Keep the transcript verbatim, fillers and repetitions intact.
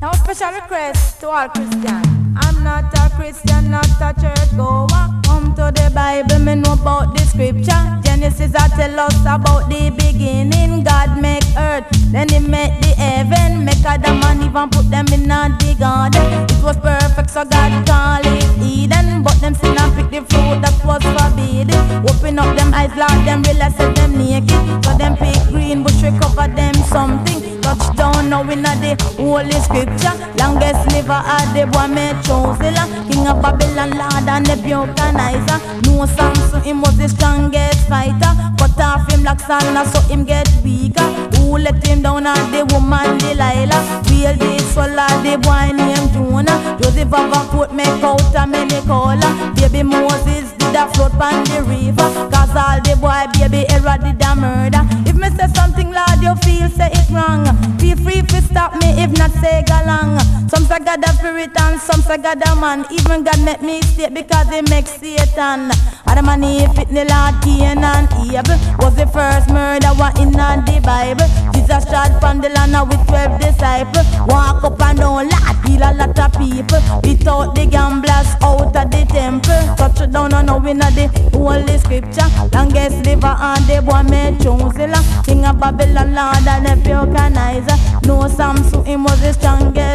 Now special request to all Christians. I'm not a Christian, not a church goer. Come to the Bible, me know about the scripture. Genesis I tell us about the beginning. God make earth, then he make the heaven. Make Adam and even put them in the garden. It was perfect, so God called it Eden. But them sin and pick the fruit that was forbidden. Open up them eyes, Lord, them realize that them naked. So them pick green bush, we cover them something. Touchdown now in the holy scripture. Longest liver had the boy made chosen. King of Babylon, Lord and the Buchanizer. No Samson, him was the strongest fighter. Cut off him like Salah, so him get weaker. Who let him down at the woman Delilah? Real this swallow the boy named Jonah. Joseph have a coat make out a many color. Baby Moses did a float on the river. Cause all the boy baby Herod did a murder. If me say something Lord you feel say it wrong, feel free to stop me if not say go long. Some say God a spirit and some say God a man. Even God make me state because he makes Satan. Adam and Eve fit the Lord Cain and Abel was the first murder one in the Bible. Jesus trod from the land with twelve disciples. Walk up and down, Lord heal a lot of people. Without the gamblers out of the temple. Touch it down and now in the holy scripture. Longest liver and the boy made chosen. King of Babylon, Lord and the Buchanizer. No Samson, him was the strongest.